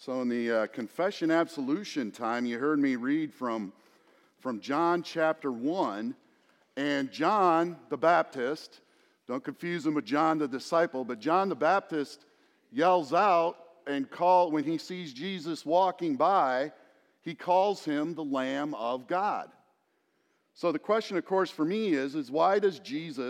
So in the confession absolution time, you heard me read from John chapter 1, and John the Baptist, don't confuse him with John the disciple, but John the Baptist yells out and when he sees Jesus walking by, he calls him the Lamb of God. So the question, of course, for me is why does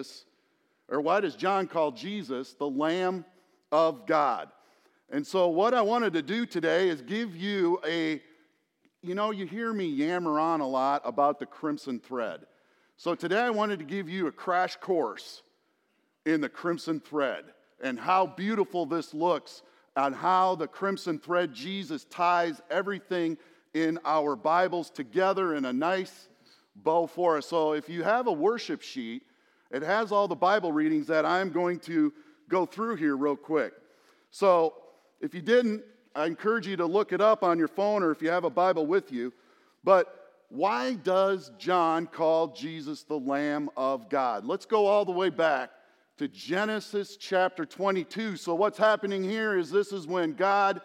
John call Jesus the Lamb of God? And so what I wanted to do today is give you you hear me yammer on a lot about the crimson thread. So today I wanted to give you a crash course in the crimson thread and how beautiful this looks and how the crimson thread, Jesus, ties everything in our Bibles together in a nice bow for us. So if you have a worship sheet, it has all the Bible readings that I'm going to go through here real quick. So if you didn't, I encourage you to look it up on your phone or if you have a Bible with you. But why does John call Jesus the Lamb of God? Let's go all the way back to Genesis chapter 22. So what's happening here is this is when God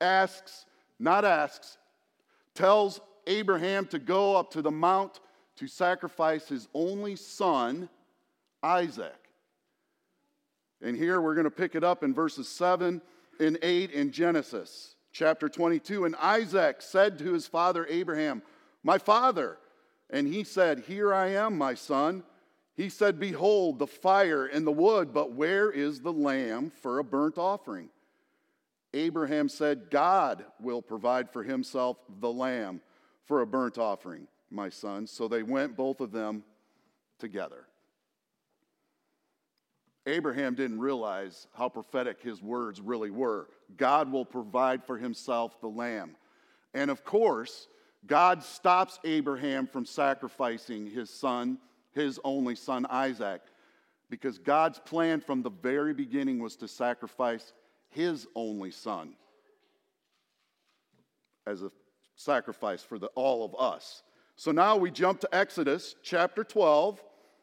tells Abraham to go up to the mount to sacrifice his only son, Isaac. And here we're going to pick it up in verses 7 and 8 in Genesis chapter 22. And Isaac said to his father Abraham, "My father." And he said, "Here I am, my son." He said, "Behold, the fire and the wood, but where is the lamb for a burnt offering?" Abraham said, "God will provide for himself the lamb for a burnt offering, my son." So they went, both of them, together. Abraham didn't realize how prophetic his words really were. God will provide for himself the lamb. And of course, God stops Abraham from sacrificing his son, his only son, Isaac, because God's plan from the very beginning was to sacrifice his only son as a sacrifice for all of us. So now we jump to Exodus chapter 12.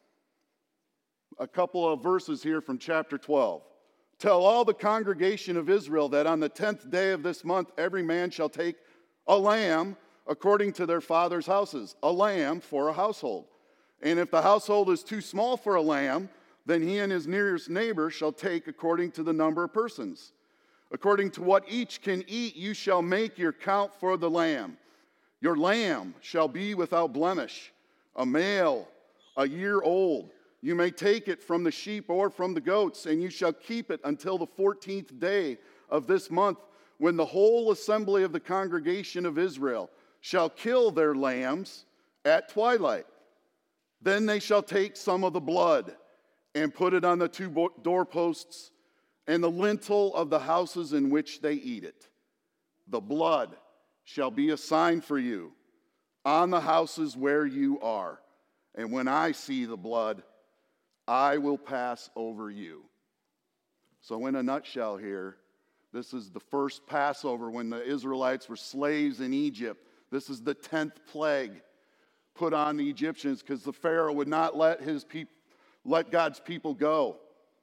A couple of verses here from chapter 12. "Tell all the congregation of Israel that on the 10th day of this month every man shall take a lamb according to their father's houses, a lamb for a household. And if the household is too small for a lamb, then he and his nearest neighbor shall take according to the number of persons. According to what each can eat, you shall make your count for the lamb. Your lamb shall be without blemish, a male, a year old. You may take it from the sheep or from the goats, and you shall keep it until the 14th day of this month, when the whole assembly of the congregation of Israel shall kill their lambs at twilight. Then they shall take some of the blood and put it on the two doorposts and the lintel of the houses in which they eat it. The blood shall be a sign for you on the houses where you are. And when I see the blood, I will pass over you." So in a nutshell here, this is the first Passover when the Israelites were slaves in Egypt. This is the 10th plague put on the Egyptians because the Pharaoh would not let God's people go.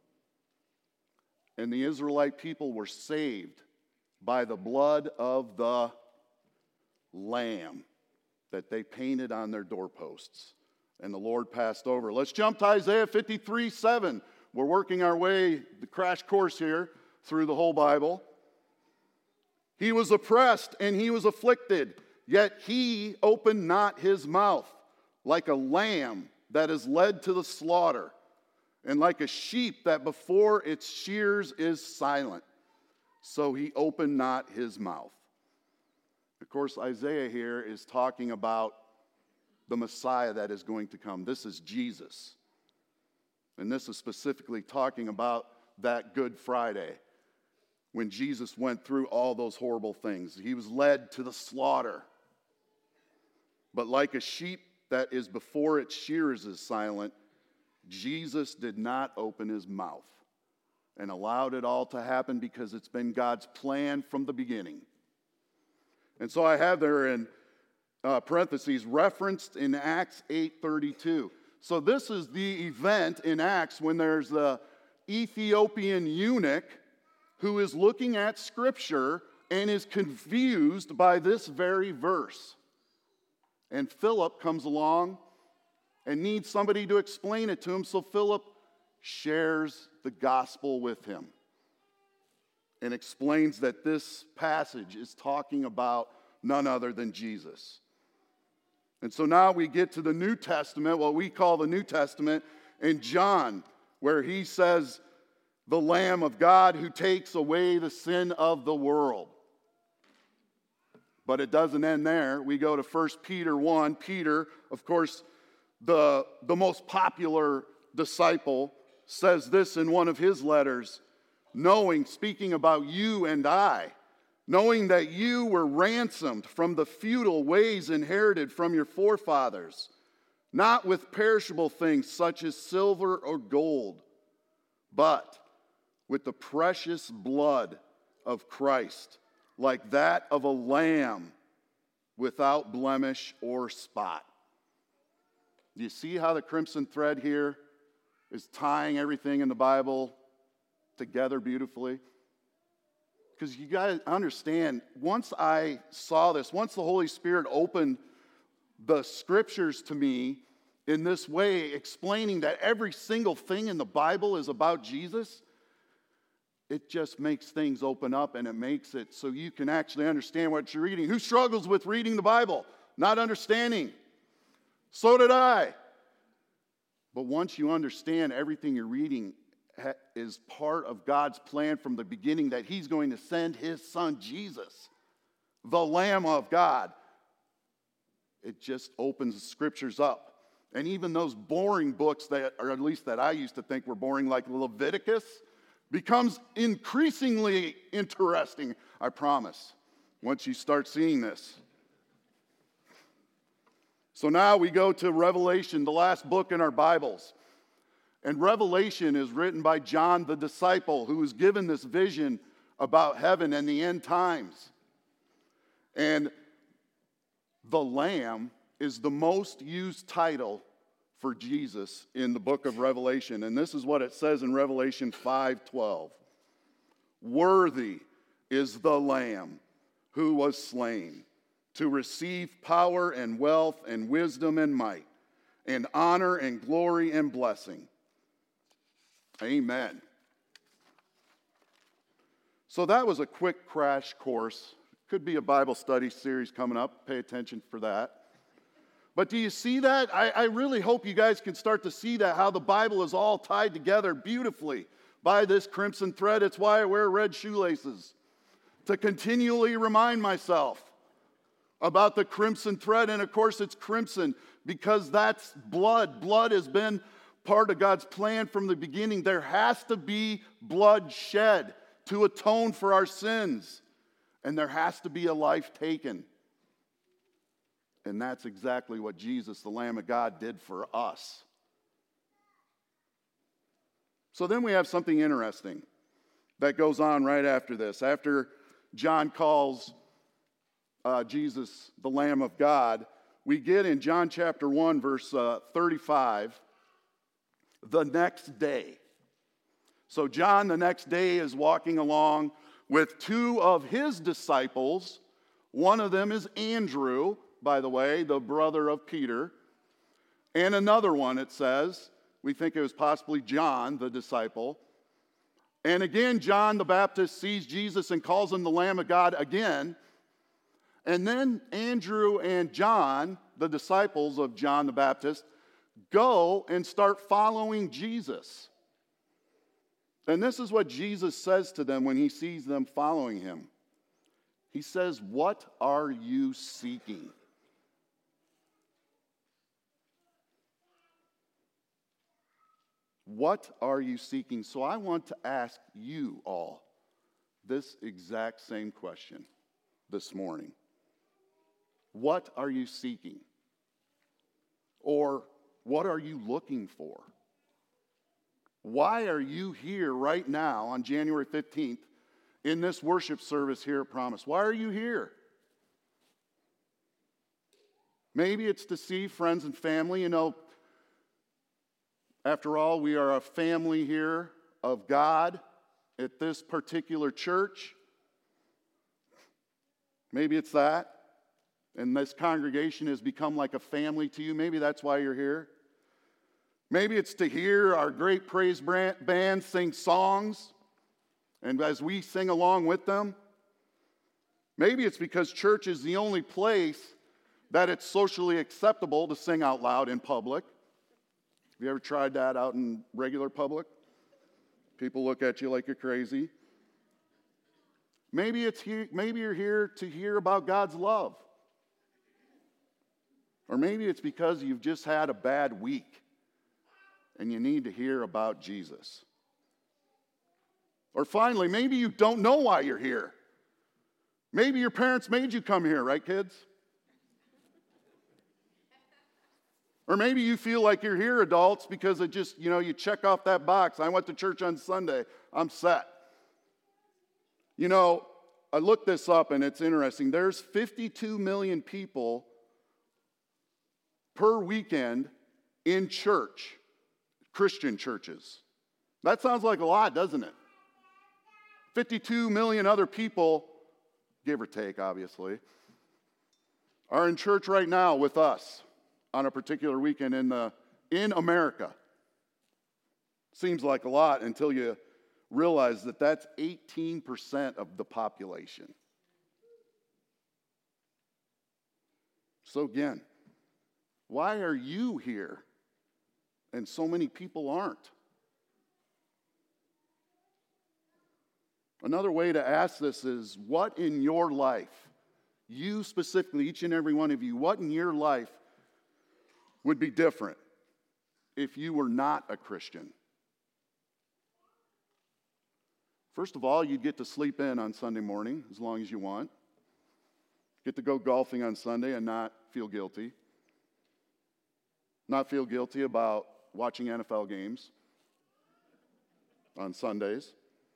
And the Israelite people were saved by the blood of the lamb that they painted on their doorposts. And the Lord passed over. Let's jump to Isaiah 53:7. We're working our way, the crash course here, through the whole Bible. "He was oppressed and he was afflicted, yet he opened not his mouth, like a lamb that is led to the slaughter, and like a sheep that before its shears is silent. So he opened not his mouth." Of course, Isaiah here is talking about the Messiah that is going to come. This is Jesus. And this is specifically talking about that Good Friday when Jesus went through all those horrible things. He was led to the slaughter. But like a sheep that is before its shears is silent, Jesus did not open his mouth and allowed it all to happen because it's been God's plan from the beginning. And so I have there in parentheses, referenced in Acts 8:32. So this is the event in Acts when there's the Ethiopian eunuch who is looking at Scripture and is confused by this very verse. And Philip comes along and needs somebody to explain it to him, so Philip shares the gospel with him and explains that this passage is talking about none other than Jesus. And so now we get to the New Testament, what we call the New Testament, in John, where he says, the Lamb of God who takes away the sin of the world. But it doesn't end there. We go to 1 Peter 1. Peter, of course, the most popular disciple, says this in one of his letters, speaking about you and I, knowing that you were ransomed from the futile ways inherited from your forefathers, not with perishable things such as silver or gold, but with the precious blood of Christ, like that of a lamb without blemish or spot. Do you see how the crimson thread here is tying everything in the Bible together beautifully? Because you got to understand, once I saw this, once the Holy Spirit opened the scriptures to me in this way, explaining that every single thing in the Bible is about Jesus, it just makes things open up, and it makes it so you can actually understand what you're reading. Who struggles with reading the Bible? Not understanding. So did I. But once you understand everything you're reading is part of God's plan from the beginning, that he's going to send his son Jesus, the Lamb of God, it just opens the scriptures up. And even those boring books that, or at least that I used to think were boring, like Leviticus, becomes increasingly interesting, I promise, once you start seeing this. So now we go to Revelation, the last book in our Bibles. And Revelation is written by John the disciple, who was given this vision about heaven and the end times. And the Lamb is the most used title for Jesus in the book of Revelation. And this is what it says in Revelation 5:12. Worthy is the Lamb who was slain to receive power and wealth and wisdom and might and honor and glory and blessing. Amen. So that was a quick crash course. Could be a Bible study series coming up. Pay attention for that. But do you see that? I really hope you guys can start to see that, how the Bible is all tied together beautifully by this crimson thread. It's why I wear red shoelaces, to continually remind myself about the crimson thread. And of course it's crimson because that's blood. Blood has been part of God's plan from the beginning. There has to be blood shed to atone for our sins. And there has to be a life taken. And that's exactly what Jesus, the Lamb of God, did for us. So then we have something interesting that goes on right after this. After John calls Jesus the Lamb of God, we get in John chapter 1, verse 35, the next day. So John the next day is walking along with two of his disciples. One of them is Andrew, by the way, the brother of Peter. And another one, it says, we think it was possibly John, the disciple. And again, John the Baptist sees Jesus and calls him the Lamb of God again. And then Andrew and John, the disciples of John the Baptist, go and start following Jesus. And this is what Jesus says to them when he sees them following him. He says, "What are you seeking?" What are you seeking? So I want to ask you all this exact same question this morning. What are you seeking? Or what are you looking for? Why are you here right now on January 15th in this worship service here at Promise? Why are you here? Maybe it's to see friends and family. You know, after all, we are a family here of God at this particular church. Maybe it's that. And this congregation has become like a family to you. Maybe that's why you're here. Maybe it's to hear our great praise band sing songs, and as we sing along with them. Maybe it's because church is the only place that it's socially acceptable to sing out loud in public. Have you ever tried that out in regular public? People look at you like you're crazy. Maybe you're here to hear about God's love. Or maybe it's because you've just had a bad week and you need to hear about Jesus. Or finally, maybe you don't know why you're here. Maybe your parents made you come here, right, kids? Or maybe you feel like you're here, adults, because it just, you check off that box. I went to church on Sunday. I'm set. I looked this up, and it's interesting. There's 52 million people per weekend in church, Christian churches. That sounds like a lot, doesn't it? 52 million other people, give or take, obviously, are in church right now with us on a particular weekend in America. Seems like a lot until you realize that that's 18% of the population. So again, why are you here and so many people aren't? Another way to ask this is, what in your life, you specifically, each and every one of you, what in your life would be different if you were not a Christian? First of all, you'd get to sleep in on Sunday morning as long as you want. Get to go golfing on Sunday and not feel guilty. Not feel guilty about watching NFL games on Sundays.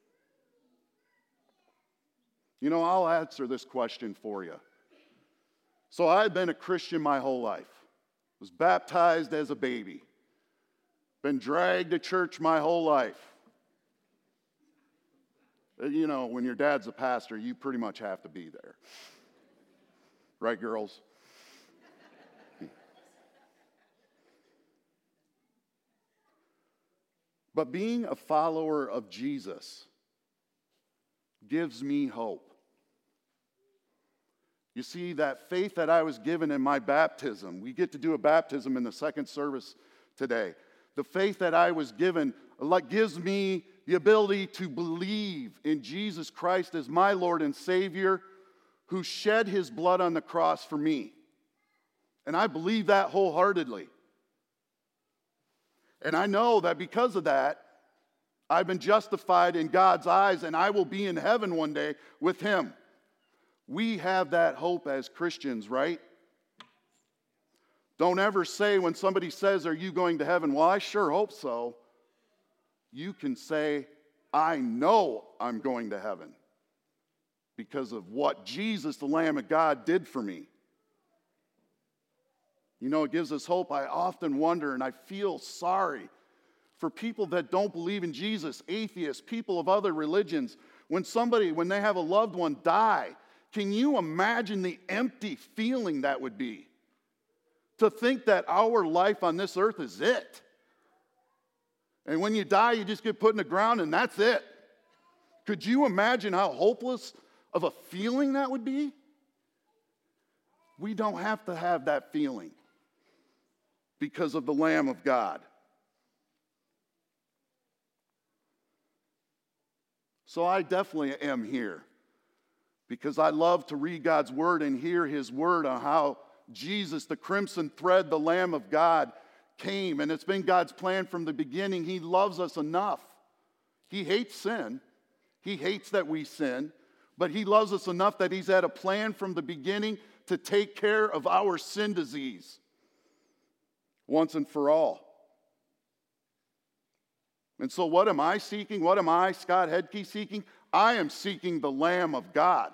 I'll answer this question for you. So I've been a Christian my whole life. Was baptized as a baby. Been dragged to church my whole life. When your dad's a pastor, you pretty much have to be there. Right, girls? But being a follower of Jesus gives me hope. You see, that faith that I was given in my baptism, we get to do a baptism in the second service today. The faith that I was given gives me the ability to believe in Jesus Christ as my Lord and Savior, who shed his blood on the cross for me. And I believe that wholeheartedly. And I know that because of that, I've been justified in God's eyes, and I will be in heaven one day with him. We have that hope as Christians, right? Don't ever say when somebody says, "Are you going to heaven?" "Well, I sure hope so." You can say, "I know I'm going to heaven because of what Jesus, the Lamb of God, did for me." It gives us hope. I often wonder, and I feel sorry for people that don't believe in Jesus, atheists, people of other religions. When they have a loved one die, can you imagine the empty feeling that would be? To think that our life on this earth is it. And when you die, you just get put in the ground and that's it. Could you imagine how hopeless of a feeling that would be? We don't have to have that feeling because of the Lamb of God. So I definitely am here because I love to read God's word and hear his word on how Jesus, the crimson thread, the Lamb of God, came. And it's been God's plan from the beginning. He loves us enough. He hates sin. He hates that we sin. But he loves us enough that he's had a plan from the beginning to take care of our sin disease once and for all. And so what am I seeking? What am I, Scott Hedke, seeking? I am seeking the Lamb of God.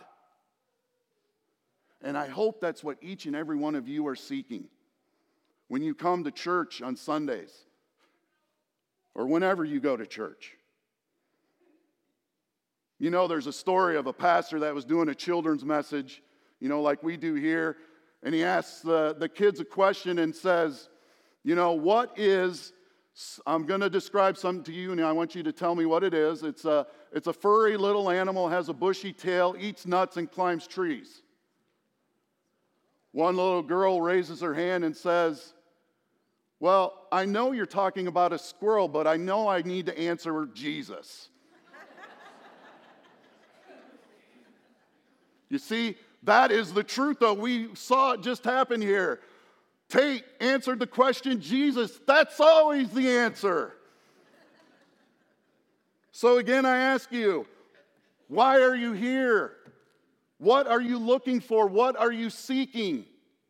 And I hope that's what each and every one of you are seeking when you come to church on Sundays or whenever you go to church. There's a story of a pastor that was doing a children's message like we do here. And he asks the kids a question and says, I'm going to describe something to you, and I want you to tell me what it is. It's a furry little animal, has a bushy tail, eats nuts, and climbs trees. One little girl raises her hand and says, well, I know you're talking about a squirrel, but I know I need to answer Jesus. You see, that is the truth, though. We saw it just happen here. Tate answered the question, Jesus. That's always the answer. So again, I ask you, why are you here? What are you looking for? What are you seeking?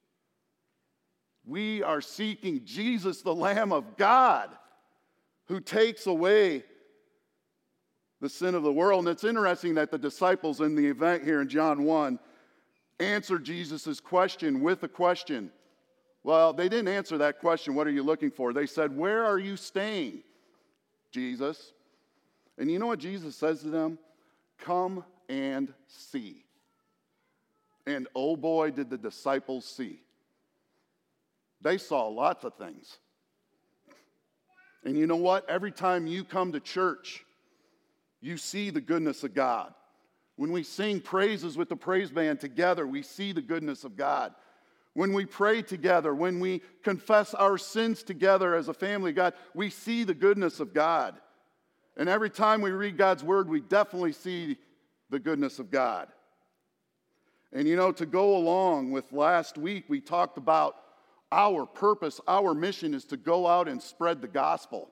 We are seeking Jesus, the Lamb of God, who takes away the sin of the world. And it's interesting that the disciples in the event here in John 1 answered Jesus' question with a question. Well, they didn't answer that question, what are you looking for? They said, where are you staying, Jesus? And you know what Jesus says to them? Come and see. And oh boy, did the disciples see. They saw lots of things. And you know what? Every time you come to church, you see the goodness of God. When we sing praises with the praise band together, we see the goodness of God. When we pray together, when we confess our sins together as a family of God, we see the goodness of God. And every time we read God's word, we definitely see the goodness of God. And to go along with last week, we talked about our purpose, our mission is to go out and spread the gospel.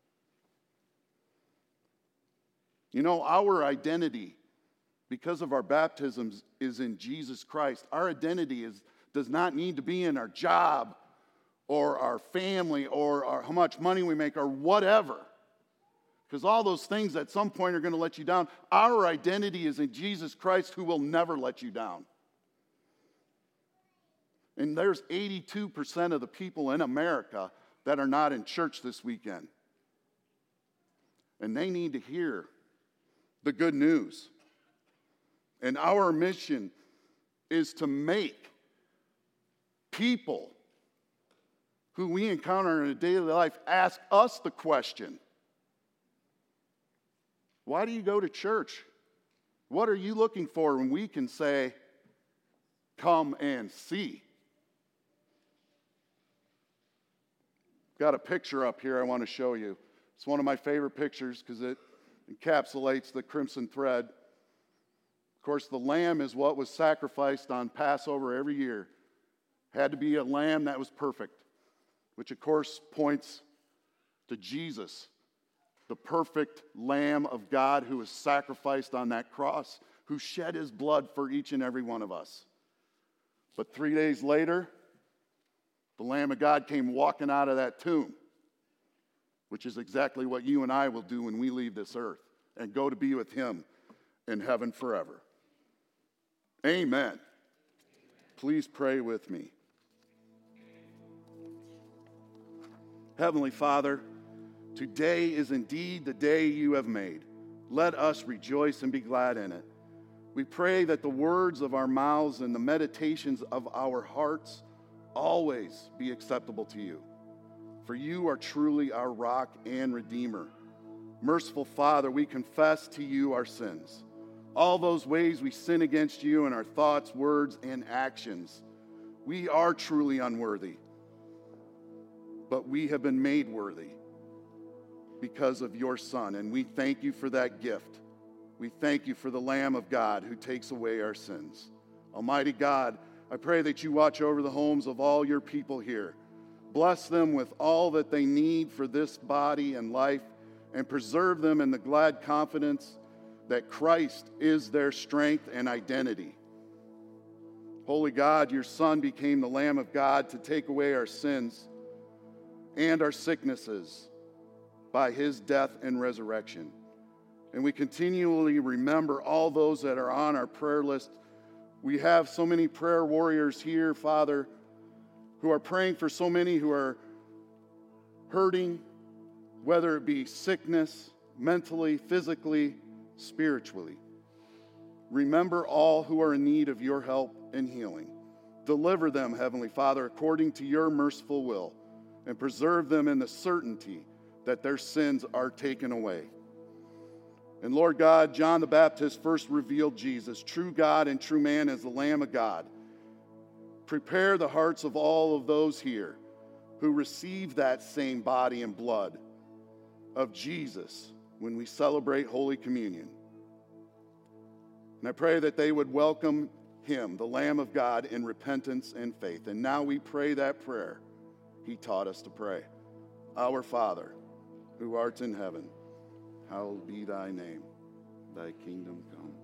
Our identity, because of our baptisms, is in Jesus Christ. Our identity does not need to be in our job or our family or how much money we make or whatever. Because all those things at some point are going to let you down. Our identity is in Jesus Christ, who will never let you down. And there's 82% of the people in America that are not in church this weekend. And they need to hear the good news. And our mission is to make people who we encounter in a daily life ask us the question, why do you go to church? What are you looking for? When we can say, come and see. Got a picture up here I want to show you. It's one of my favorite pictures because it encapsulates the crimson thread. Of course, the lamb is what was sacrificed on Passover every year. Had to be a lamb that was perfect, which of course points to Jesus, the perfect Lamb of God who was sacrificed on that cross, who shed his blood for each and every one of us. But 3 days later, the Lamb of God came walking out of that tomb, which is exactly what you and I will do when we leave this earth and go to be with him in heaven forever. Amen. Please pray with me. Heavenly Father, today is indeed the day you have made. Let us rejoice and be glad in it. We pray that the words of our mouths and the meditations of our hearts always be acceptable to you. For you are truly our rock and redeemer. Merciful Father, we confess to you our sins. All those ways we sin against you in our thoughts, words, and actions. We are truly unworthy. But we have been made worthy because of your Son, and we thank you for that gift. We thank you for the Lamb of God who takes away our sins. Almighty God, I pray that you watch over the homes of all your people here. Bless them with all that they need for this body and life, and preserve them in the glad confidence that Christ is their strength and identity. Holy God, your Son became the Lamb of God to take away our sins and our sicknesses by his death and resurrection. And we continually remember all those that are on our prayer list. We have so many prayer warriors here, Father, who are praying for so many who are hurting, whether it be sickness, mentally, physically, spiritually. Remember all who are in need of your help. and healing. Deliver them, Heavenly Father, according to your merciful will, and preserve them in the certainty that their sins are taken away. And Lord God, John the Baptist first revealed Jesus, true God and true man, as the Lamb of God. Prepare the hearts of all of those here who receive that same body and blood of Jesus when we celebrate Holy Communion. And I pray that they would welcome him, the Lamb of God, in repentance and faith. And now we pray that prayer he taught us to pray. Our Father, who art in heaven, hallowed be thy name. Thy kingdom come.